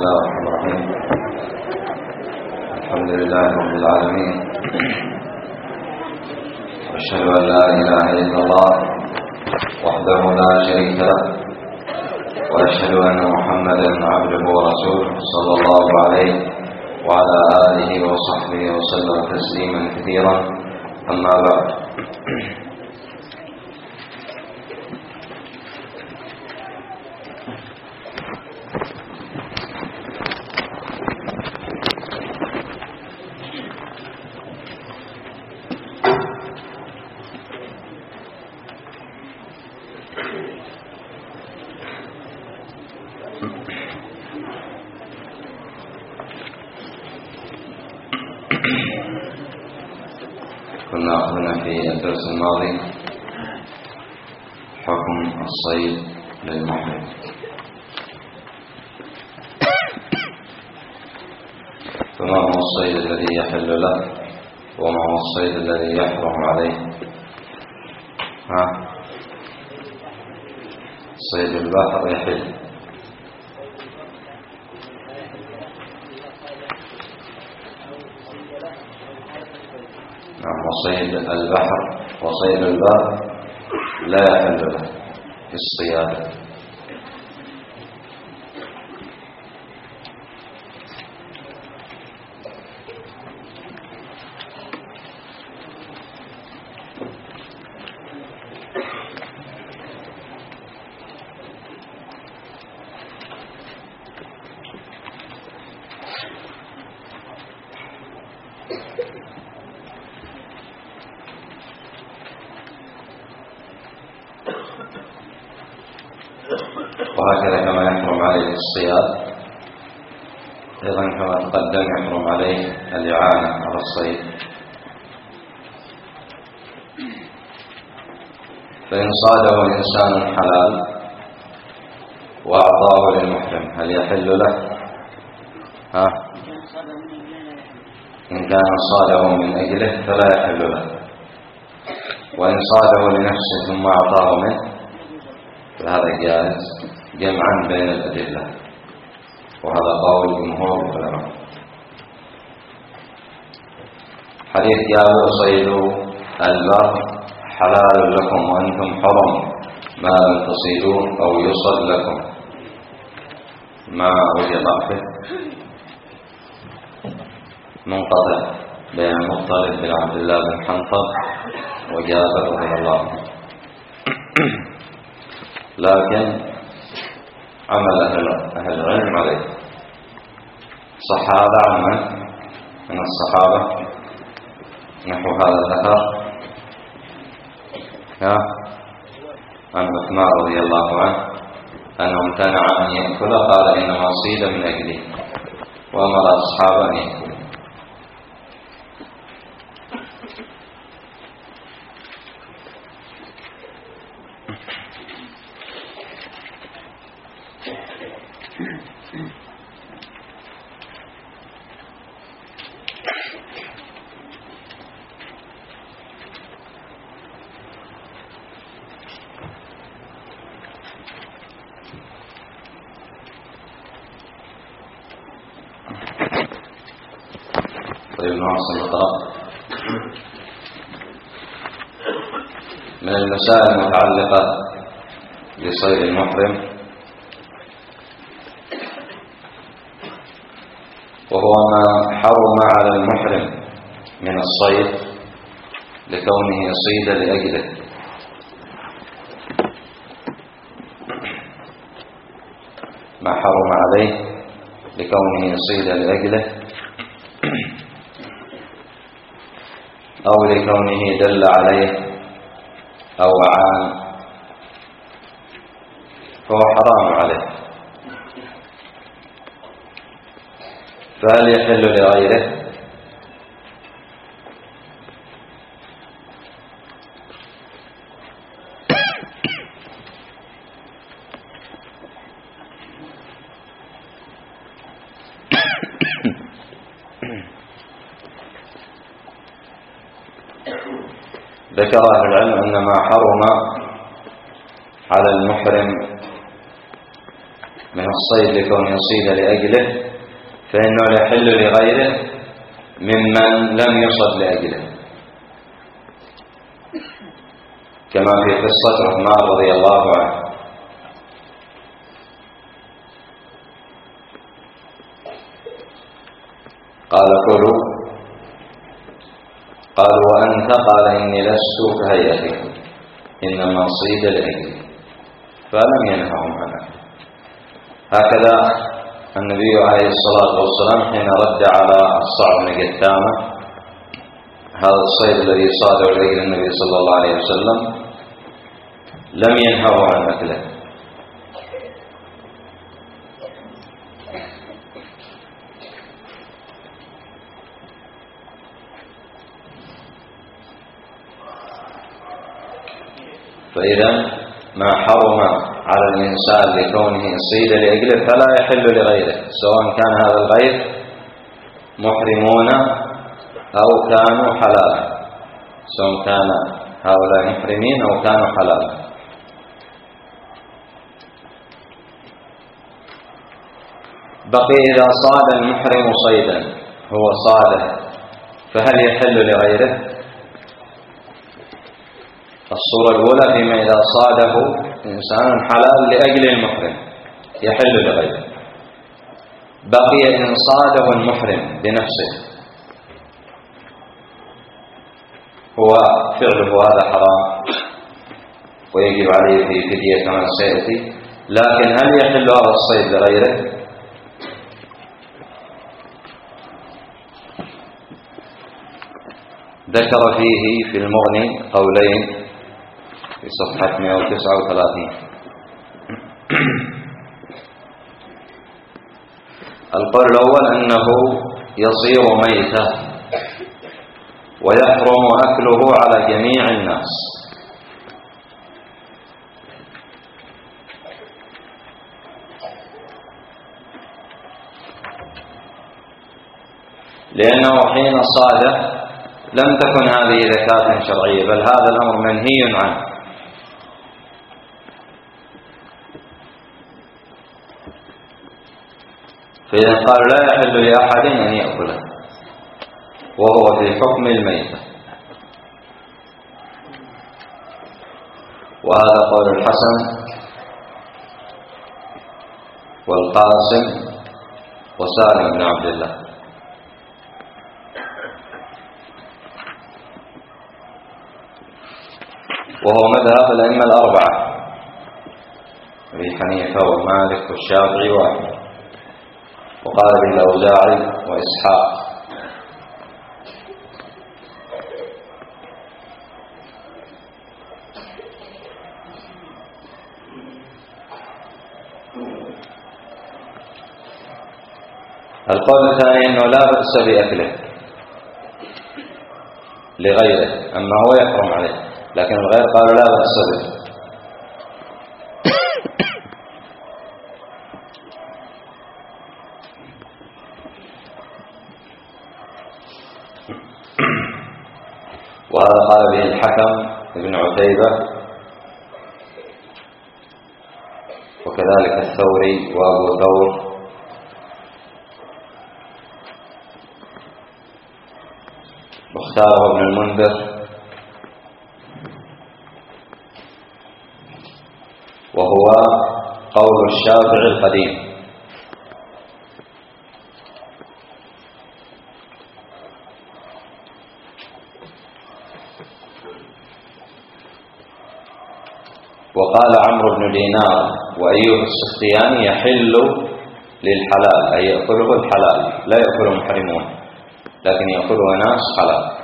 الله الرحمن الرحيم. الحمد لله رب العالمين، وأشهد أن لا إله إلا الله وحده لا شريك له، وأشهد أن محمدا عبده ورسوله صلى الله عليه وعلى آله وصحبه وسلم تسليما كثيرا. أما بعد، كنا أخذنا في الدرس الماضي حكم الصيد للمحرم. فما هو الصيد الذي يحل له وما هو الصيد الذي يحرم عليه؟ صيد البحر يحل، وصيد البحر وصيد البر لا يحل له في الصيادة. وهكذا كما يحرم عليه الصياد، أيضا كما تقدم يحرم عليه الإعانة على الصيد. فإن صاده إنسان حلال وأعطاه للمحرم هل يحل له؟ إن كان صاده من أجله فلا يحل له، وإن صاده لنفسه ثم أعطاه منه فهذا جائز جمعا بين الأدلة، وهذا قول جمهور العلماء. حديث جابر: صيد البر حلال لكم وأنتم حرم ما لم تصيدون أو يصد لكم. ما وجد به منقطع بين مطلب بن عبد الله بن حنطب وجابر رضي الله عنه، لكن عمل أهل العلم عليه. صح هذا عمل من الصحابة نحو هذا الأثر عن عثمان رضي الله عنه أنه امتنع أن يأكل، قال إنما صيد من أجله، وأمر أصحابه أن يأكلوا. طيب، نواصل القراءة. من المسائل المتعلقة بصيد المحرم، وهو ما حرم على المحرم من الصيد لكونه يصيد لأجله. ما حرم عليه لكونه يصيد لأجله أو لكونه دل عليه أو عان، فهو حرام عليه. فهل يحل لغيره؟ ذكر أهل العلم أن ما حرم على المحرم من الصيد لكون يصيد لأجله، فإنه يحل لغيره ممن لم يصد لأجله، كما في قصة عثمان رضي الله عنه. قال كلوا، قالوا وأنت؟ قال إني لست كهيئتكم، إنما صيد لأجلي، فلم ينههم عنه. هكذا النبي عليه الصلاة والسلام حين رد على الصعب بن جثامة هذا الصيد الذي صاده لأجل النبي صلى الله عليه وسلم لم ينهه عن أكله. فإذا ما حرم على الإنسان لكونه صيد لأجله فلا يحل لغيره، سواء كان هذا الغير محرمون أو كانوا حلالا، سواء كان هؤلاء محرمين أو كانوا حلالا. بقي إذا صاد المحرم صيدا، هو صاده، فهل يحل لغيره؟ الصورة الأولى فيما إذا صاده إنسان حلال لأجل المحرم يحل لغيره. بقي إن صاده المحرم بنفسه، هو فعله هذا حرام ويجب عليه في فدية كما سيأتي، لكن هل يحل هذا الصيد لغيره؟ ذكر فيه في المغني قولين في صفحة 139. القول الأول أنه يصير ميتة ويحرم أكله على جميع الناس، لأنه حين صاده لم تكن هذه زكاة شرعية، بل هذا الأمر منهي عنه. فإذا قال لا يحل لأحد أن يأكله وهو في حكم الميتة، وهذا قول الحسن والقاسم وسالم بن عبد الله. وهو مذهب الأئمة الأربعة أبي حنيفة ومالك والشافعي وأحمد، وقال به الأوزاعي وإسحاق. القول الثاني أنه لا بأس بأكله لغيره، أما هو يحرم عليه، لكن الغير قالوا لا بأس به. وهذا قال به الحكم ابن عتيبة وكذلك الثوري وأبو ثور واختاره ابن المنذر، وهو قول الشافعي القديم. وقال عمرو بن دينار وأيوب السختياني يحل للحلال، أي يأكله الحلال، لا يأكله محرمون، لكن يأكله ناس حلال.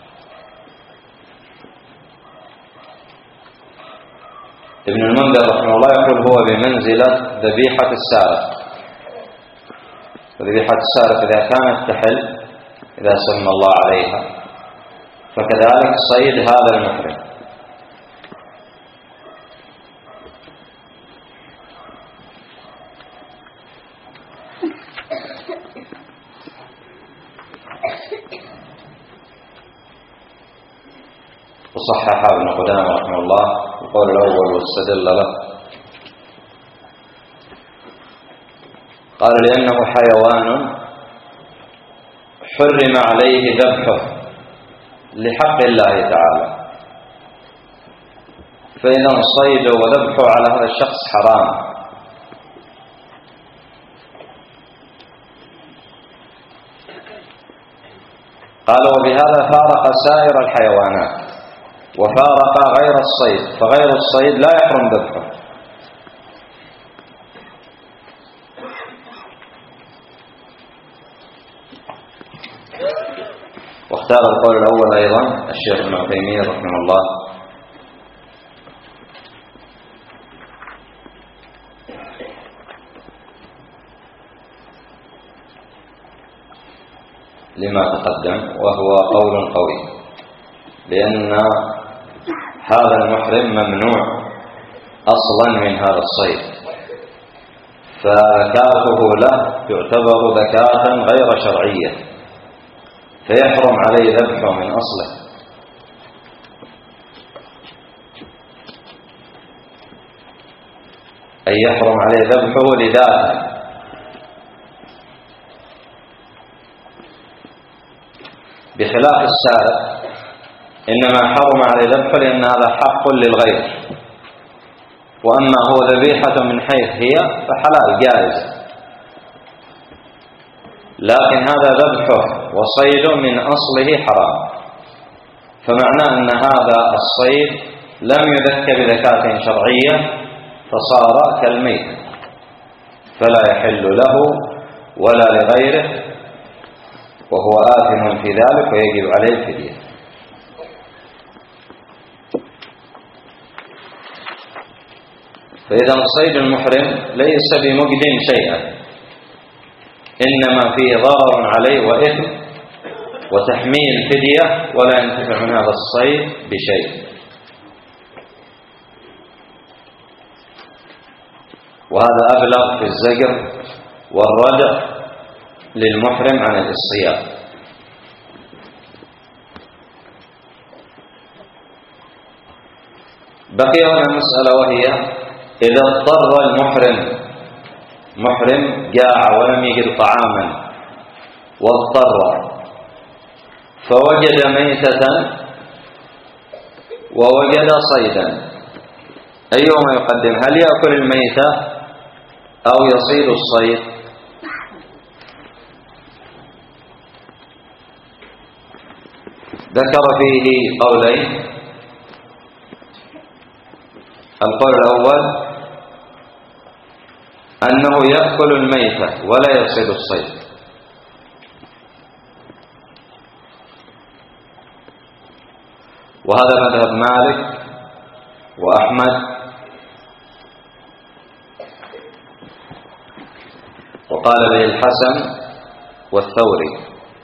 ابن المنذر رحمه الله يقول هو بمنزلة ذبيحة السارق، وذبيحة السارق إذا كانت تحل إذا سمى الله عليها، فكذلك صيد هذا المحرم. وصحح ابن قدامة رحمه الله القول الأول واستدل له. قال لأنه حيوان حرم عليه ذبحه لحق الله تعالى، فإن الصيد وذبحه على هذا الشخص حرام. قال وبهذا فارق سائر الحيوانات وفارق غير الصيد، فغير الصيد لا يحرم ذبحه. واختار القول الأول أيضا الشيخ ابن عثيمين رحمه الله، لما تقدم، وهو قول قوي، لأن هذا المحرم ممنوع أصلا من هذا الصيد، فذكاته له تعتبر ذكاة غير شرعية، فيحرم عليه ذبحه من أصله. أي يحرم عليه ذبحه لذاته، بخلاف السائر إنما حرم عليه ذبحه لأن هذا حق للغير، وأما هو ذبيحة من حيث هي فحلال جائز، لكن هذا ذبحه وصيد من أصله حرام، فمعنى أن هذا الصيد لم يذك بذكاة شرعية فصار كالميت، فلا يحل له ولا لغيره، وهو آثم في ذلك ويجب عليه الفدية. فإذا الصيد المحرم ليس بمجد شيئا، إنما فيه ضرر عليه وإثم وتحميل فدية، ولا ينتفع من هذا الصيد بشيء. وهذا أبلغ في الزجر والردع للمحرم عن الاصطياد. بقي هنا مسألة، وهي إذا اضطر محرم جاع ولم يجد طعاما واضطر فوجد ميتة ووجد صيدا، أيهما يقدم؟ هل يأكل الميتة أو يصيد الصيد؟ ذكر فيه قولين. القول الأول أنه يأكل الميتة ولا يصيد الصيد، وهذا مذهب مالك وأحمد وقال به الحسن والثوري.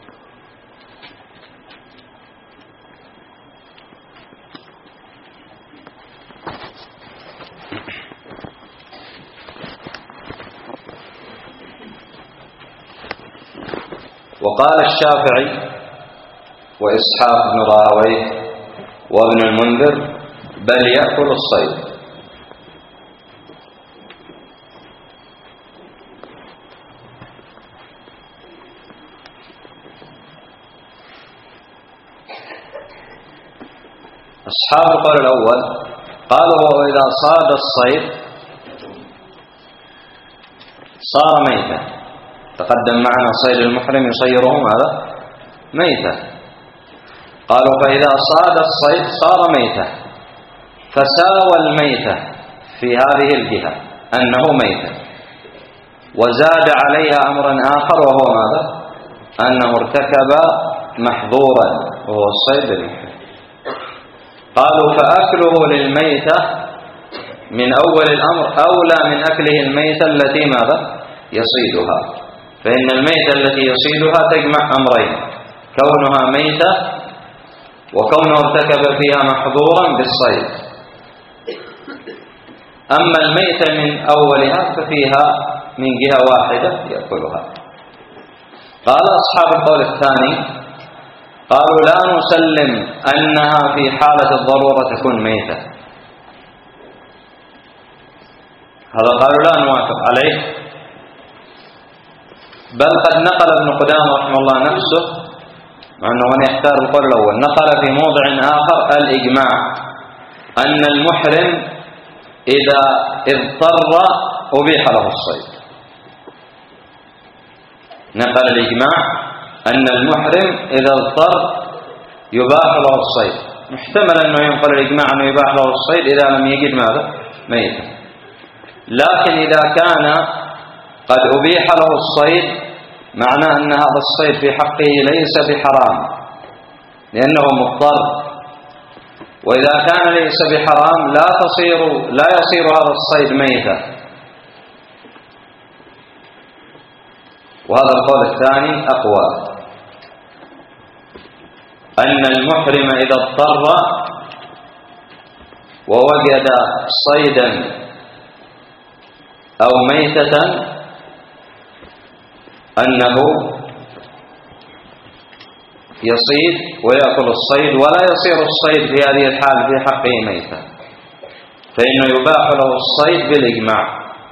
وقال الشافعي وإسحاق بن راهويه وابن المنذر بل يأكل الصيد. أصحاب القول الأول قالوا وإذا صاد الصيد صار ميتا، تقدم معنا صيد المحرم يصيره ماذا؟ ميتة. قالوا فإذا صاد الصيد صار ميتة، فساوى الميتة في هذه الجهة أنه ميتة، وزاد عليها أمرا آخر وهو ماذا؟ أنه ارتكب محظورا وهو الصيد المحرم. قالوا فأكله للميتة من أول الأمر أولى من أكله الميتة التي ماذا؟ يصيدها، فإن الميتة التي يصيدها تجمع أمرين، كونها ميتة وكونه ارتكب فيها محظورا بالصيد. أما الميتة من أولها ففيها من جهة واحدة يأكلها. قال أصحاب القول الثاني قالوا لا نسلم أنها في حالة الضرورة تكون ميتة، هذا قالوا لا نوافق عليه، بل قد نقل ابن قدامة رحمه الله نفسه، مع أنه من يختار القول الأول، نقل في موضع آخر الإجماع أن المحرم إذا اضطر أبيح له الصيد. نقل الإجماع أن المحرم إذا اضطر يباح له الصيد. محتمل أنه ينقل الإجماع أنه يباح له الصيد إذا لم يجد ماذا؟ ميتا. لكن إذا كان قد أبيح له الصيد معناه أن هذا الصيد في حقه ليس بحرام لأنه مضطر، وإذا كان ليس بحرام لا يصير هذا الصيد ميتا. وهذا القول الثاني أقوى، أن المحرم إذا اضطر ووجد صيدا أو ميتة أنه يصيد ويأكل الصيد ولا يصير الصيد في هذه الحال في حقه ميتا، فإنه يباح له الصيد بالإجماع.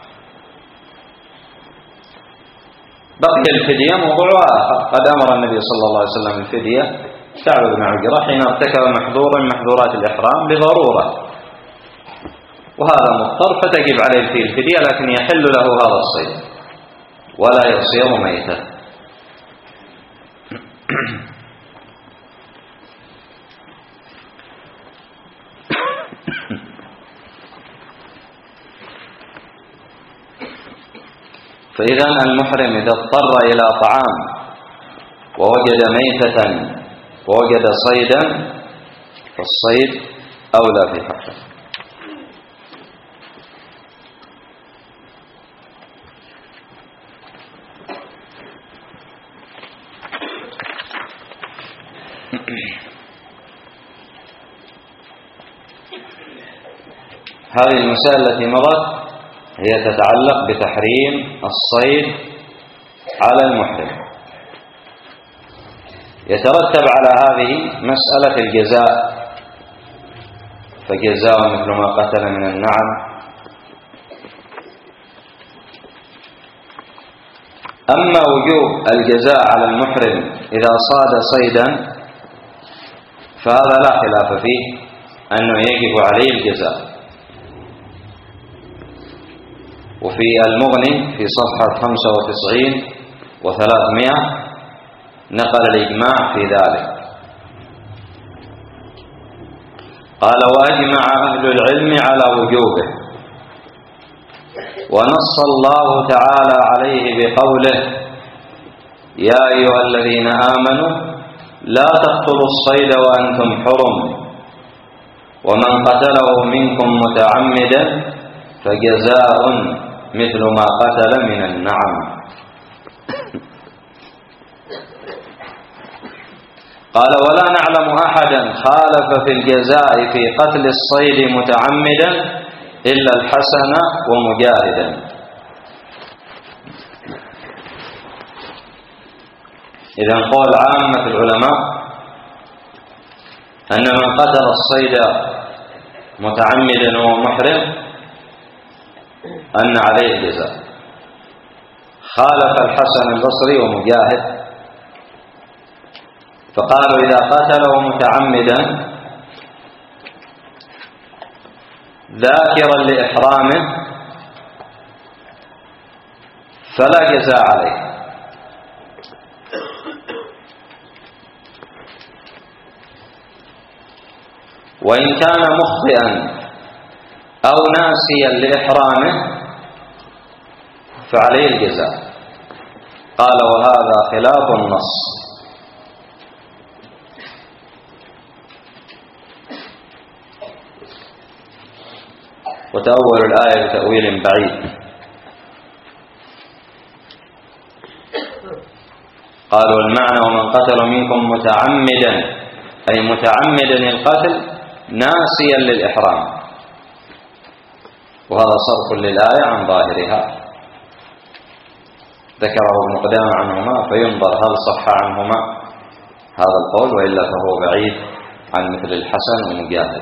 بقي الفدية موضوع آخر، قد أمر النبي صلى الله عليه وسلم الفدية سعد بن عجرة حين ارتكب محظورا من محظورات الإحرام بضرورة، وهذا مضطر فتجب عليه فيه الفدية، لكن يحل له هذا الصيد ولا يصير ميتا. فإذا المحرم إذا اضطر إلى طعام ووجد ميتة ووجد صيدا فالصيد أولى في حقه. هذه المسائل التي مضت هي تتعلق بتحريم الصيد على المحرم. يترتب على هذه مسألة الجزاء، فجزاء مثل ما قتل من النعم. أما وجوب الجزاء على المحرم إذا صاد صيدا فهذا لا خلاف فيه أنه يجب عليه الجزاء. وفي المغني في صفحة 95 و300 نقل الإجماع في ذلك. قال: وأجمع أهل العلم على وجوبه، ونص الله تعالى عليه بقوله: يا أيها الذين آمنوا لا تقتلوا الصيد وأنتم حرم، ومن قتله منكم متعمدا فجزاء مثل ما قتل من النعم. قال: ولا نعلم أحدا خالف في الجزاء في قتل الصيد متعمدا إلا الحسن ومجاهدا. إذن قول عامة العلماء أن من قتل الصيد متعمدا ومحرم أن عليه الجزاء. خالف الحسن البصري ومجاهد فقالوا إذا قتله متعمدا ذاكرا لإحرامه فلا جزاء عليه، وإن كان مخطئا أو ناسيا لإحرامه فعليه الجزاء. قال: وهذا خلاف النص. وتأول الآية بتأويل بعيد. قالوا: المعنى ومن قتل منكم متعمدا أي متعمدا القتل ناسيا للإحرام، وهذا صرف للآية عن ظاهرها. ذكره ابن قدامة عنهما فينظر هل صح عنهما هذا القول، وإلا فهو بعيد عن مثل الحسن ومجاهد،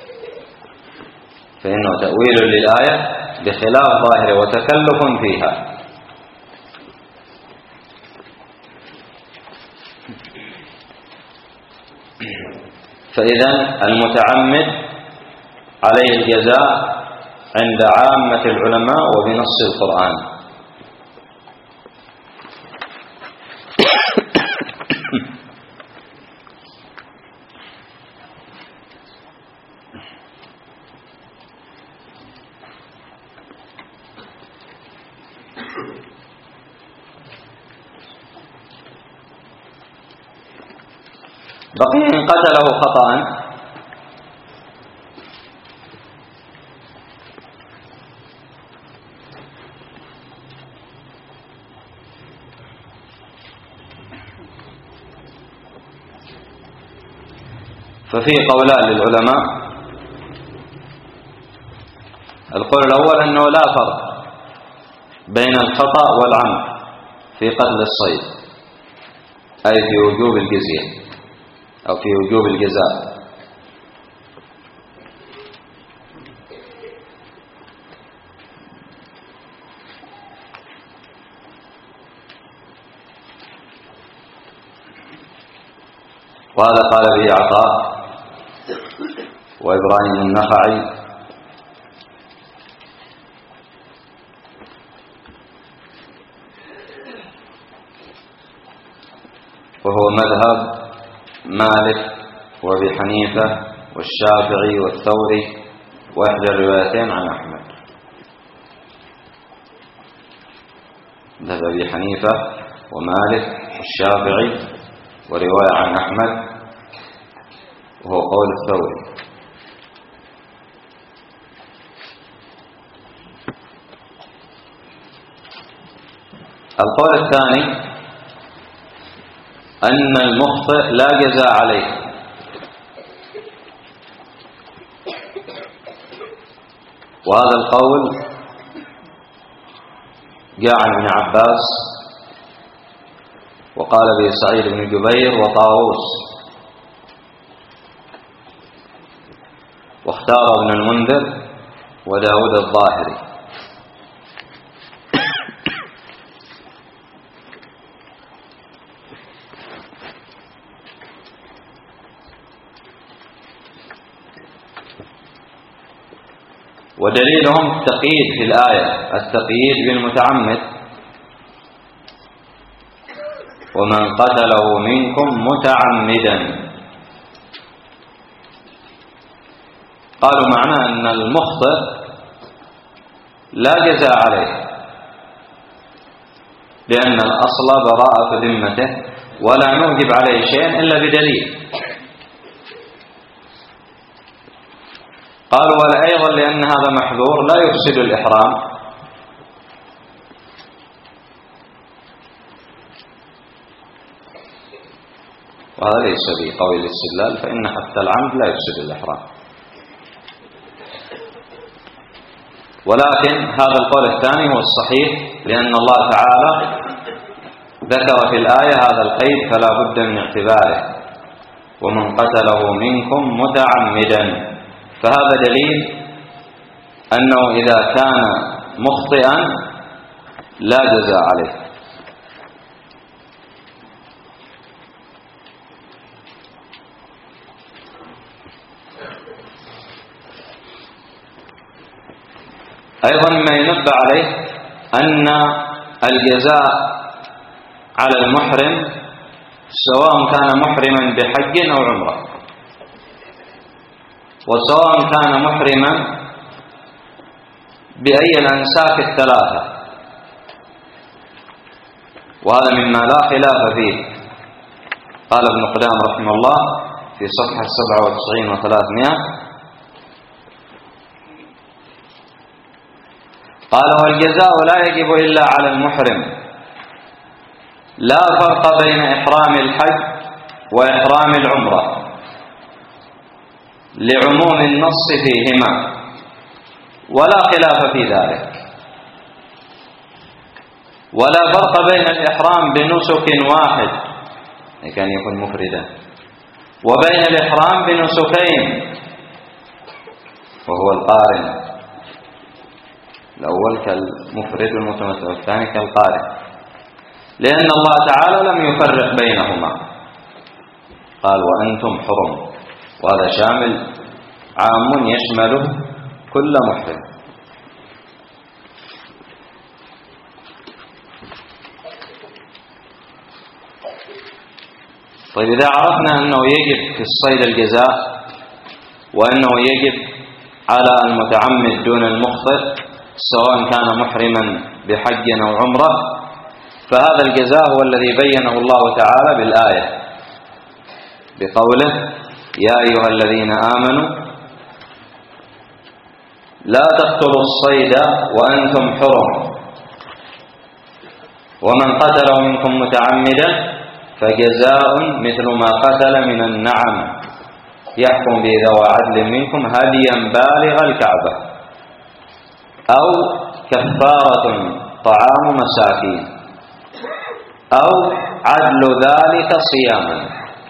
فإنه تأويل للآية بخلاف ظاهره وتكلف فيها. فإذا المتعمد عليه الجزاء عند عامة العلماء وبنص القرآن. بقي إن قتله خطأ ففي قولان للعلماء. القول الأول أنه لا فرق بين الخطأ والعمد في قتل الصيد، أي في وجوب الجزية أو في وجوب الجزاء. وهذا قال به عطاء وإبراهيم النخعي وهو مذهب مالك وابي حنيفة والشافعي والثوري وإحدى الروايتين عن أحمد. مذهب أبي حنيفة ومالك والشافعي ورواية عن أحمد وهو قول الثوري. القول الثاني أن المخطئ لا جزاء عليه، وهذا القول جاء عن ابن عباس وقال به سعيد بن جبير وطاووس، واختار ابن المنذر وداود الظاهري. ودليلهم التقييد في الآية، التقييد بالمتعمد: ومن قتله منكم متعمدا. قالوا معناه أن المخطئ لا جزاء عليه، لأن الأصل براءة ذمته ولا نوجب عليه شيء إلا بدليل. قالوا وأيضا لأن هذا محذور لا يفسد الإحرام، وهذا ليس بقول الاستدلال، فإن حتى العمد لا يفسد الإحرام. ولكن هذا القول الثاني هو الصحيح، لأن الله تعالى ذكر في الآية هذا القيد فلا بد من اعتباره: ومن قتله منكم متعمدا. فهذا دليل أنه إذا كان مخطئا لا جزاء عليه. أيضا ما ينبه عليه أن الجزاء على المحرم سواء كان محرما بحج أو عمرة، وسواء كان محرما بأي الأنساك الثلاثة، وهذا مما لا خلاف فيه. قال ابن قدامة رحمه الله في صفحة 97 و300: قال: والجزاء لا يجب إلا على المحرم، لا فرق بين إحرام الحج وإحرام العمرة لعموم النص فيهما، ولا خلاف في ذلك. ولا فرق بين الإحرام بنسك واحد، كان يكون مفردا، وبين الإحرام بنسكين، وهو القارن، الأول كالمفرد والمتمتع، والثاني كالقارن، لأن الله تعالى لم يفرق بينهما. قال وأنتم حرم، وهذا شامل عام يشمله كل محرم. طيب إذا عرفنا أنه يجب في الصيد الجزاء، وأنه يجب على المتعمد دون المخطئ سواء كان محرما بحج أو عمرة، فهذا الجزاء هو الذي بينه الله تعالى بالآية بقوله يا أيها الذين آمنوا لا تقتلوا الصيد وأنتم حرم، ومن قتله منكم متعمدا فجزاء مثل ما قتل من النعم يحكم به ذوى عدل منكم هديا بالغ الكعبة أو كفارة طعام مساكين أو عدل ذلك صياما،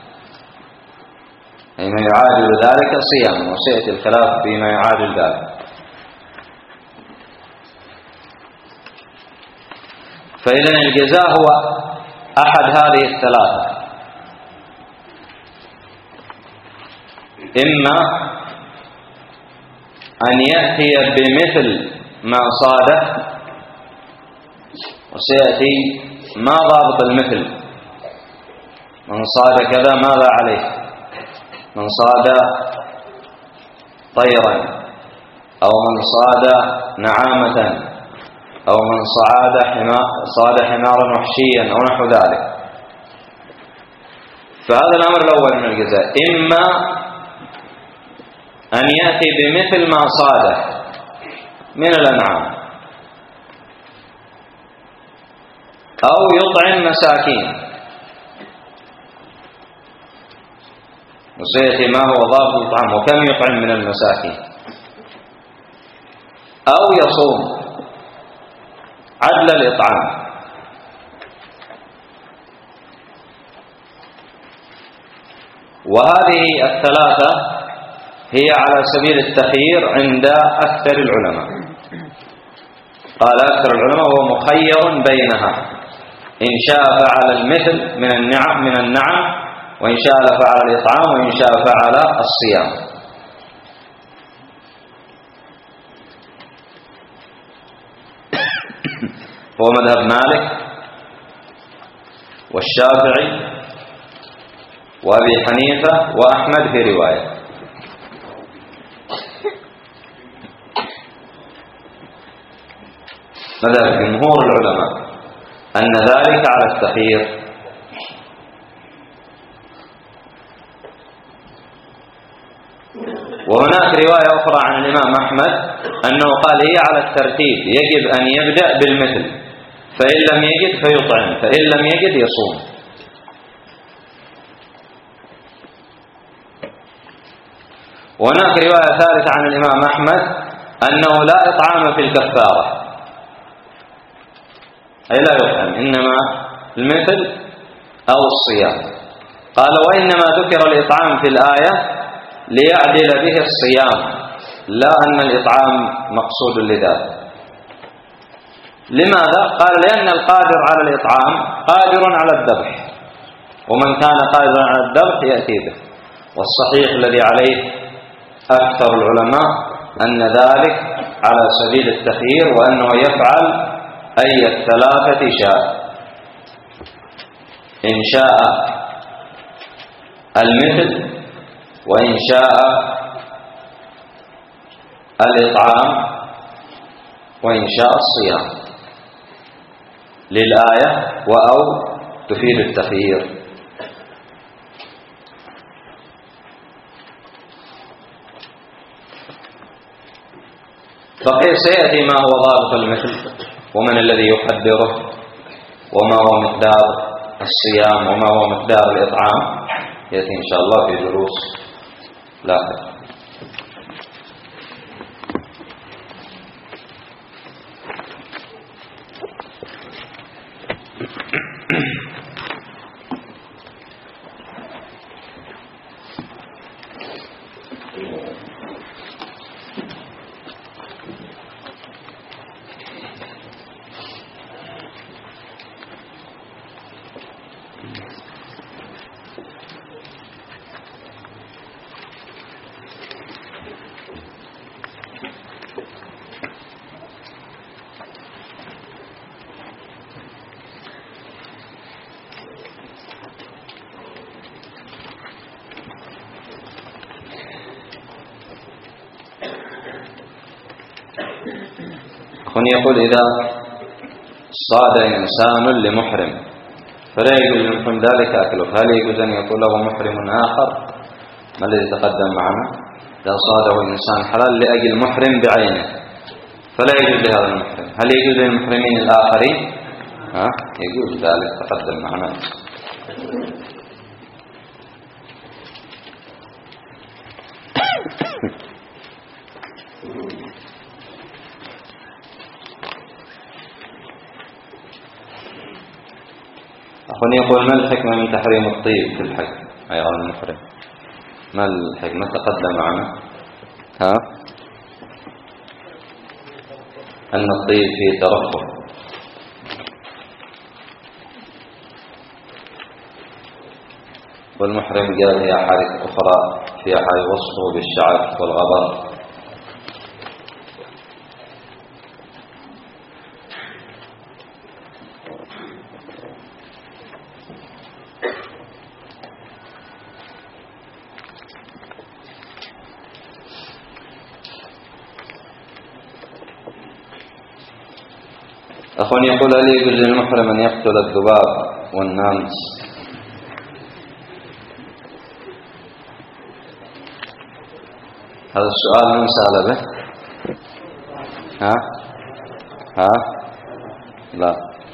أي ما يعادل ذلك صياما، وسيأتي الخلاف فيما يعادل ذلك. فإذا الجزاء هو أحد هذه الثلاثة: إما أن يأتي بمثل ما صاده، وسيأتي ما ضابط المثل، من صاد كذا ماذا عليه، من صاد طيرا أو من صاد نعامة أو من صاد حمارا وحشيا أو نحو ذلك. فهذا الأمر الأول من الجزاء: إما أن يأتي بمثل ما صاده من الأنعام، أو يطعم مساكين، وسيأتي ما هو ضابط الطعام وكم يطعم من المساكين، أو يصوم عدل الإطعام. وهذه الثلاثة هي على سبيل التخيير عند أكثر العلماء. قال أكثر العلماء هو مخير بينها، إن شاء فعل المثل من النعم، وإن شاء فعل الإطعام، وإن شاء فعل الصيام. هو مذهب مالك والشافعي وأبي حنيفة وأحمد في رواية. مذهب جمهور العلماء أن ذلك على التخيير. وهناك رواية أخرى عن الإمام أحمد أنه قال هي على الترتيب، يجب أن يبدأ بالمثل، فإن لم يجد فيطعم، فإن لم يجد يصوم. وهناك رواية ثالثة عن الإمام أحمد أنه لا إطعام في الكفارة، أي لا يطعم، إنما المثل أو الصيام. قال وإنما ذكر الإطعام في الآية ليعدل به الصيام، لا أن الإطعام مقصود لذاته. لماذا؟ قال لأن القادر على الإطعام قادر على الذبح، ومن كان قادرا على الذبح يأتي به. والصحيح الذي عليه أكثر العلماء أن ذلك على سبيل التخيير، وأنه يفعل أي الثلاثة شاء، إن شاء المثل، وإن شاء الإطعام، وإن شاء الصيام، للآية وأو تفيد التخيير. سيأتي ما هو ضابط المثل، ومن الذي يقدره، وما هو مقدار الصيام، وما هو مقدار الإطعام، يأتي إن شاء الله في دروس لاحقة. أخونا يقول إذا صاد إنسان لمحرم فلا يجوز للمحرم ذلك أكله، هل يجوز أن يكون له محرم آخر؟ ما الذي تقدم معنا؟ إذا صاده إنسان حلال لأجل محرم بعينه فلا يجوز لهذا المحرم، هل يجوز للمحرمين الآخرين؟ يجوز ذلك، تقدم معنا. أخواني يقول ما الحكمة من تحريم الطيب في الحج أي على المحرم؟ ما الحكمة؟ تقدم معنا أن الطيب فيه ترفه، والمحرم جاء في أحاديث أخرى في أحاديث وصفه بالشعث والغبر. أخواني يقول هل يجوز للمحرم أن يقتل الذباب والناموس؟ هذا السؤال من سأل به؟ لا،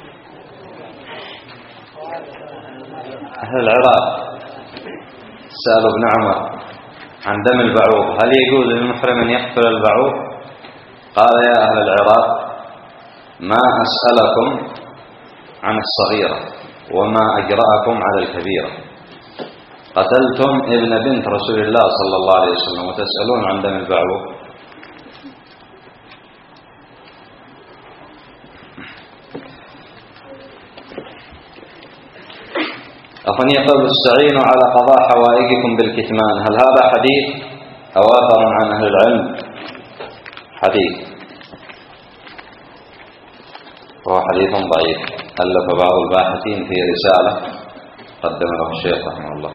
أهل العراق سألوا ابن عمر عن دم البعوض هل يجوز للمحرم أن يقتل البعوض؟ قال يا أهل العراق ما أسألكم عن الصغيرة وما أجرأكم على الكبيرة، قتلتم ابن بنت رسول الله صلى الله عليه وسلم وتسألون عن دم البعوض. أخواني يقول استعينوا على قضاء حوائجكم بالكتمان، هل هذا حديث أو آثر عن أهل العلم؟ حديث، وهو حديث ضعيف، ألف بعض الباحثين في رسالة قدم له الشيخ رحمه الله.